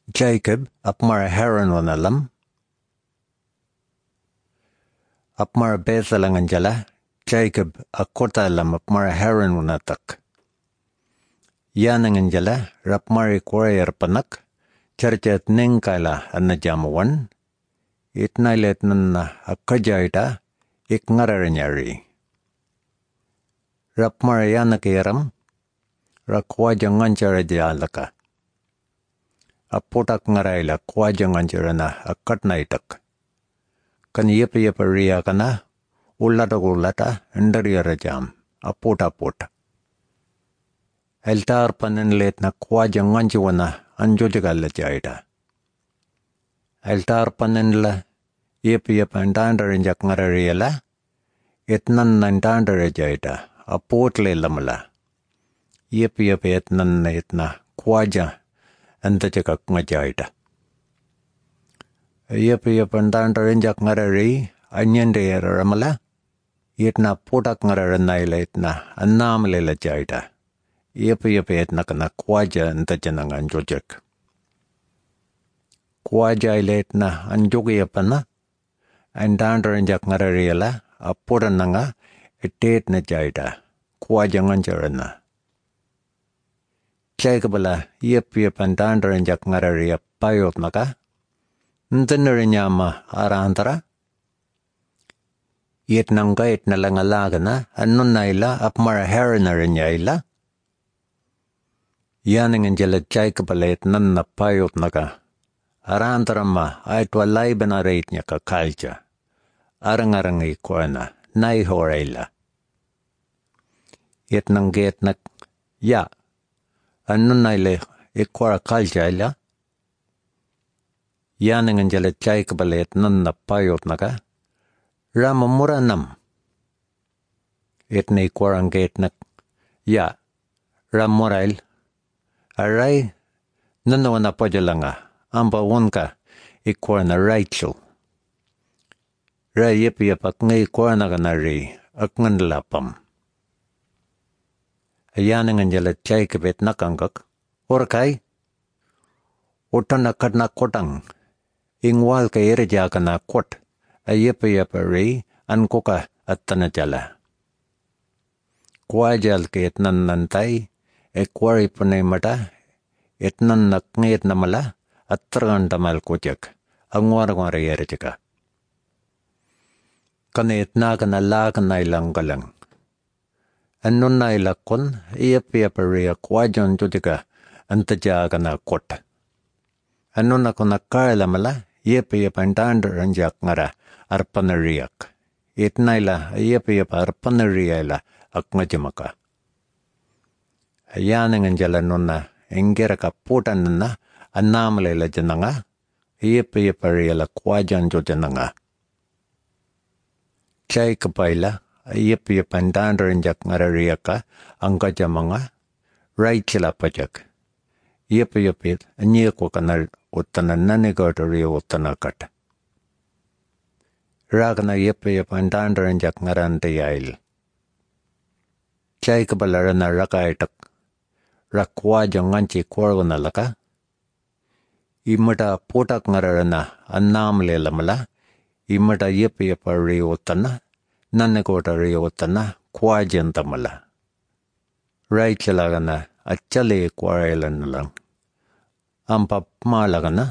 Jacob apmara heron wanalam. Apmara besalanganjala. Jacob akotalam apmara heron wanatak. Yananganjala rapmari koyar panak. Charchat nengkaila anajamawan. Itnailet nanna akajaita ikngararanyari. Rapmara yanakayaram. Rakwaja ngancharajalaka. Apotak ngaraila kwaja nganjarana akatnaitak. Kan yepa riya kana ulata endariyarajam apota. Eltar panenlet na kwaja nganjiwana anjojagala jaita. Eltar panenla yepa endandarinjak ngarariyala etnan nandandarajaita apotle lamala. Yepa etnan etna kwaja antachakak ngajaita. Yepa endandarinjak ngarari anyande ramala yetna potak ngararanaila etna annamlela jaita. Yepa etna kana kwaja antachanang anjojak. Kwaja iletna anjogiyapana endandarinjak ngarariyala apodananga etetna jaita. Kwaja nganjarana. Jaikabala yepa endandarinjak ngarariya payot naka ntanarinyama arantara yetnanga etnalangalagana annunaila apmara heronarinyayla yananganjala jaikabala etnanna payot naka arantarama aitwa laibana reitnyaka kalja arangarangi koana naihorayla yetnangetnak ya annunaila ikwara kaljayla yananganjala jaikabala etnanna payot naka ramamuranam etna ikwarangetnak ya ramurail aray nanawana pajalanga amba wonka ikwarana Rachel yepa ngay ikwarana ganari aknganlapam ayananganjala jaikabet nakangak orkai utana kadna kotang ingwal ka erjakana kot yepa ri ankoka attanajala kwajal ke etnan nantai ekwari panemata etnan naknget namala atrandamal kojak angwar yerjaka kan etna kana la kana ilangalang annunna ilakon yepa ri kwajon jojaka antajagana kot annunna kona kailamala yepa endandaranjak ngara arpanariyak etnaila yepa arpanariyala akngajamaka ayananganjala nonna engeraka potanna annamalela jananga yepa riyala kwajan jojananga jaikapaila yepa endandaranjak ngarariyaka angajamanga Rachel pajak yepa anyeko kana uttana nanigotari uttana kata ragana yepa endandaranjak ngarantayail jaikabalarana rakaitak rakwaja nganchi kwargana laka imata potak ngararana annamlela mala imata yepa riotana nanigotari uttana kwajantamala Rachelagana achale kwarailanlang ampa malagana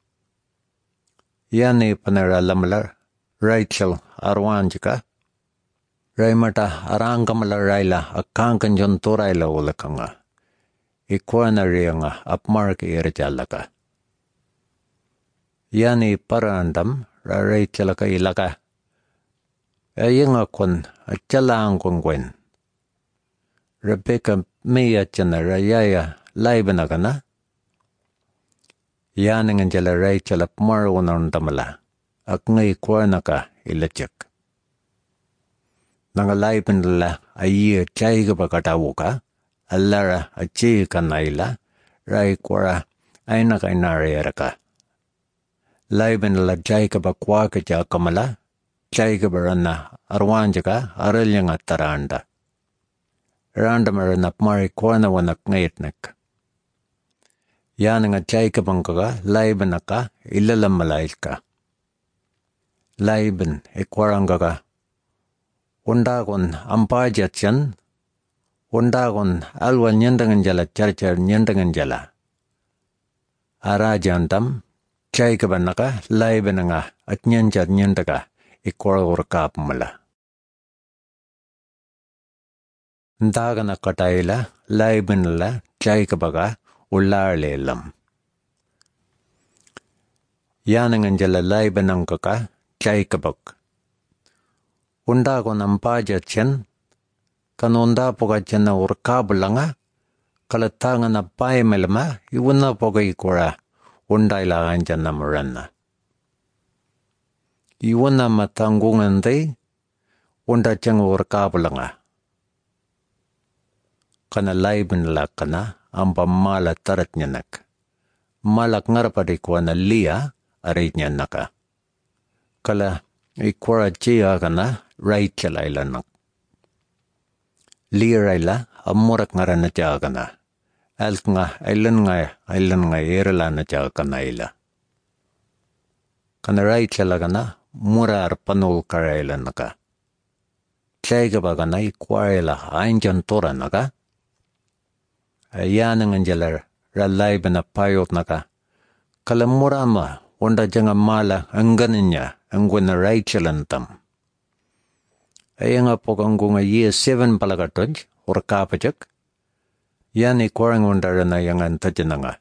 yani panara lamala Rachel arwanjika raimata arangamala raila akankan jontoraila ulakanga ikwana rianga apmark irjalaka yani parandam Rachelaka ilaka ayinga kon achalangongwen Rebecca miyachana rayaya laibanagana yananganjala Rachel apmarunandamala akngai kwanaka ilachak nangalaibanala ayya chaigabakatawuka allara achika naila rai kwara ainaka inarayaraka laibanala chaigabakwaaka jakamala chaigabarana arwanjaka aralyanga taranda Randamarana apmari kwana wanak ngayetnak Yananga Jacobangaga, Laibanaka, Ilalamalailka. Laiban, Equarangaga. Undagon, Ampajachan. Undagon, Alwa Nyandanganjala, Charcher Nyandanganjala. Arajantam, Jacobanaka, Laibananga, at Nyanjar Nyandaga, Equarapmala. Ndagana Kataila, Laibanala, Jacobaga, Ullarlelam. Yananganjala Laibanangaka, Jacobak. Undagon Ampajachan, Kanunda Pogachana Urkabulanga, Kalatangana Paimelma, Iwuna Pogaikura, Undaila Anjana Marana. Iwuna Matangungande, Undachang Urkabulanga. Kana Laiban Lakana, Amba Mala Taratnyanak. Malak Ngarpadikwana Lia, Aritnyanaka. Kala Ikwara Chiagana, Raichalailanak. Liraila, Amurak Narana Jagana. Alknga, Ilananga, Erlana Jaganaila. Kana Raichalagana, Murar Panul Karailanaka. Chagabagana, Iquarela, Ainjan Toranaga. Yananganjalar, Ralaibana Payotnaka. Kalamurama, Wanda Jangamala, Anganinya, Angwina Raichalantam. Ayanga Pogangunga year 7 Palagatoj, or Kapajak. Yani Quarangundarana Yangan Tajananga.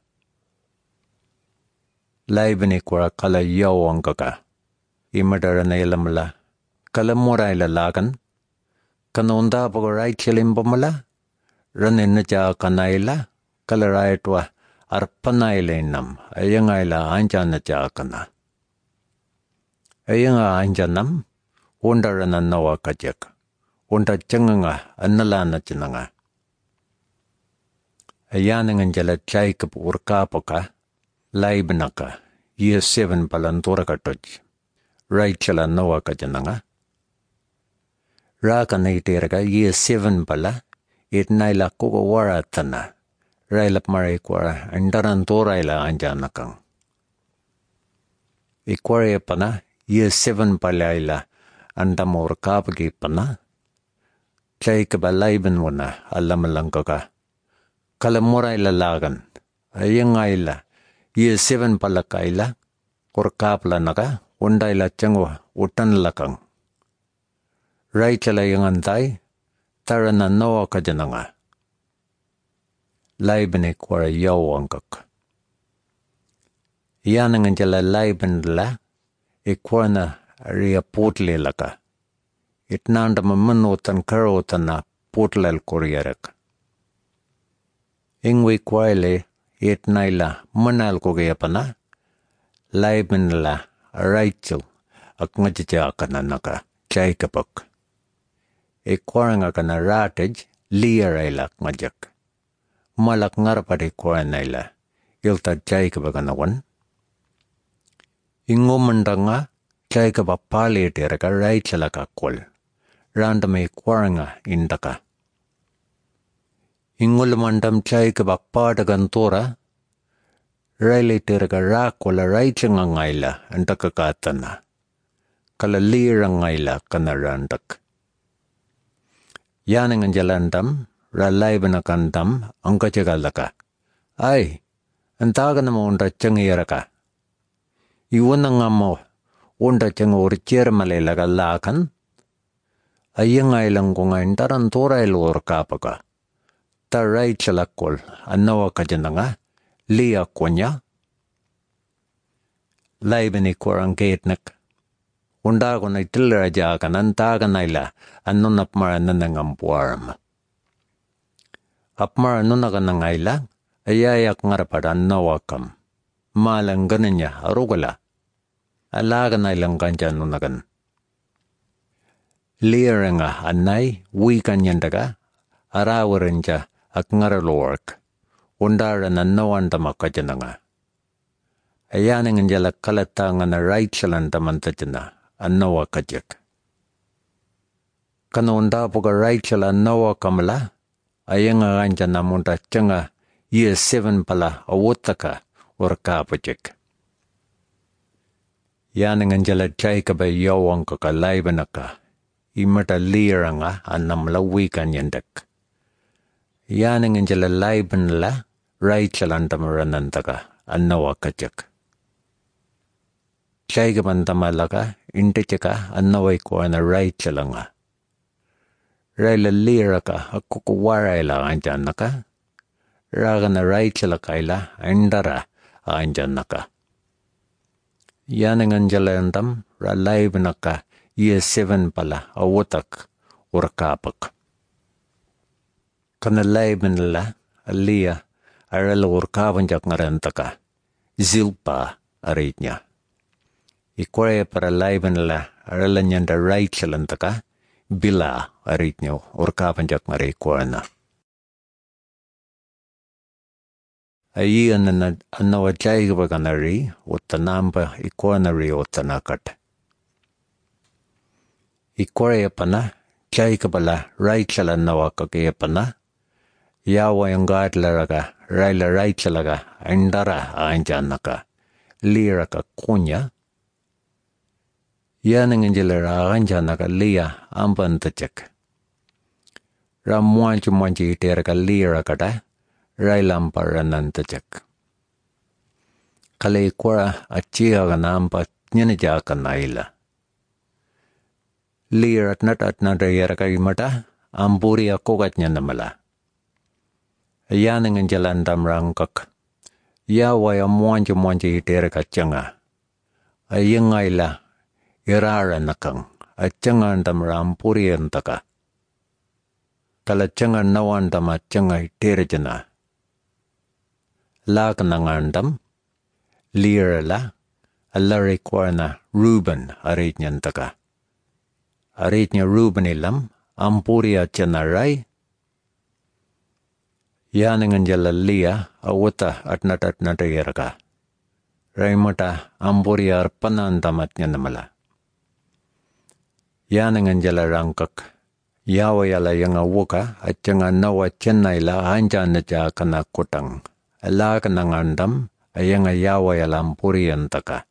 Laibani Quara Kala Yawangaka. Imadarana Elamala. Kalamuraila Lagan. Kanonda Pogarai Chilimbomala. Raninaja Kanaila. Kalaraitwa. Arpanailenam. Ayangaila Anjana Jakana. Ayanga Anjanam. Undarana Nawa Kajak. Unda Changanga. Analana Chinanga. Ayananganjala Jacob Urkapoka. Laibanaka. Year 7 Palantorakatoj. Raichalan Nawa Kajananga. Rakanaitirga year 7 Pala. It Naila Kogawara Tana. Railap Mariquara and Darantoraila Anjanakang. Equariapana, year 7 Palaila, and Damor Kapagi Pana. Jacob Laibanwana, Alamalangaga. Kalamoraila Lagan, a young Ila, year 7 Palakaila, or Kaplanaga, Undaila Chango, Utan Lakang. Raichela Yangantai, Tarana Noa Kajananga. Laibane Quara Yawangak. Yananganjala Laibanla, Equana Ria Portle Laka. It Nandama Manotan Karotana, Portlal Korearak. Ingwe Quaile, It Naila, Manal Kogeapana, Laibanla, Raichel, Akmajakanaka, Jacopak. Equarangakana Ratage, Learaila Majak. Malak Ngarapade Quanaila, Ilta Jacobaganawan. Ingomandanga, Jacoba Pali Teraka Raichalaka Kol, Randame Quaranga Indaka. Ingulmandam Jacoba Padagantora, Raile Teraka Rakola Raichangaila and Takakatana, Kalalirangila Kanarandak. Yananganjalandam, Ralaibanakandam, Ankachagalaka. Ay, Antaganamunda Changiraka. Iwanangamo, Unda Changur Chermalelaga Lakan. Ayangailangunga in Tarantorail or Kapaka. Tarai Chalakol, Anoa Kajananga, Lia Konya. Laibani Quarangatenak. Undagona Tilrajakan, Antaganaila, and Nunapmaranangampuaram. Apmar Nunaganangaila, Ayayak Ngarapadan Nawakam. Malangananya, Arugala. Alaganailanganjan Nunagan. Learanga, Anai, Weekanyandaga, Arawarinja, Akngaralork. Undaran and Noandamakajananga. Ayaninganjala Kalatang and a Raichalandamantajana, and Noa Kajak. Kanonda Poga Raichal and Noa Kamala. Ayanga Anjana Munta Changa, Year 7 pala awutaka urkapajik. Yaninganjala Jacob yawankaka laibanaka. Imata liranga annamla weekanyandak. Yaninganjala laibanla Rachel antamaranantaka annawakajak. Jacob antamalaka intichaka annawaikuana Rachelanga. Raila liraka akukuwaraila anjanaka. Ragana Rachelakaila andara anjanaka. Yaninganjalandam ralaibanaka year 7 pala awutak urkapak. Kana laibanla alia arala urkapanjak ngarantaka Zilpa aritnya. Ikwaya para laibanla arala nyanda Rachelantaka Bila aritnya urkapanjak ngarikwana. Ayan na anawajayga ganari utanamba ikwanari utanakat. Ikwaya pana jaykabala Rachel nawakakayapana yawa yung gadlaraga Raila Rachelaga andara anjanaka liraka kunya yananganjala anjanaka liya ambantachak. Ramwanchi iteraka lirakata Railamparanantachak. Kale kwara achiaga nampa nyanajaka naila. Lirat natat yaraka imata amburi akogat nyanamala. Ayanang jalandam rangkak. Yawaya mwanji iteraka changa. Ayangaila irara nakang. Achanga andam rampuri antaka. Kala changa nawandam achanga iterajana. Lakanangandam, lirala, alarikwana Reuben aritnyantaka. Aritnya Reuben ilam, ampuria chanaray. Yaninganjala liya, awuta atnatayaraka. Raimata ampuria arpanandamatnya namala. Yaninganjala rangkak. Yawayala yang awuka, achanga nawa chennaila anjanaja kana kutang. Alaka nangandam ayanga yawayala ampuriantaka.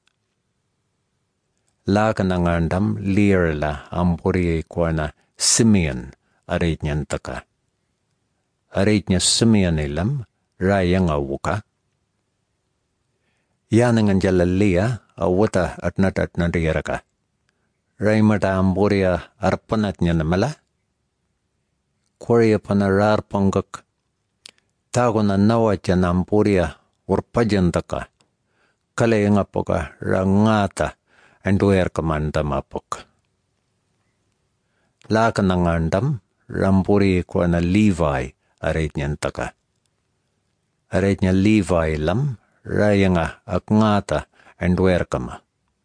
Laka nangandam lirala ampuri ikwana Simeon aritnyantaka. Aritnya Simeon ilam rayanga wuka. Yananganjala liya awuta atnatayaraka. Raimata ampuria arpanatnya namala. Korea panarar pangak. Tago na nawacha na ampuria urpajantaka. Kalayanga poka rangata anduer kamandamapok. Laka nangandam rampuri kwa na Levi aritnyantaka. Aritnya Levi lam rayanga akngata anduer kama.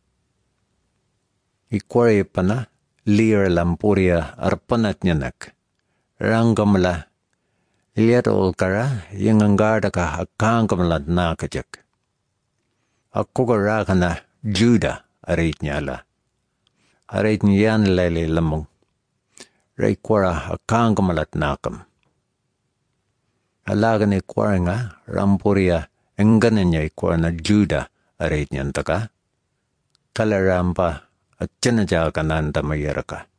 Ikwari pana lir lampuria arpanatnyanak. Rangamla Liatol kara yung anggarda ka akangkamlat nakajak. Ako ka na Juda arit niya ala. Arit niya nilali lamong. Ray kwara akangkamalat nakam. Alaga ni kwara nga rampuria engganan niya ikwara na Juda arit niya taka. Kalarampa at tinaja ka nanda mayara ka.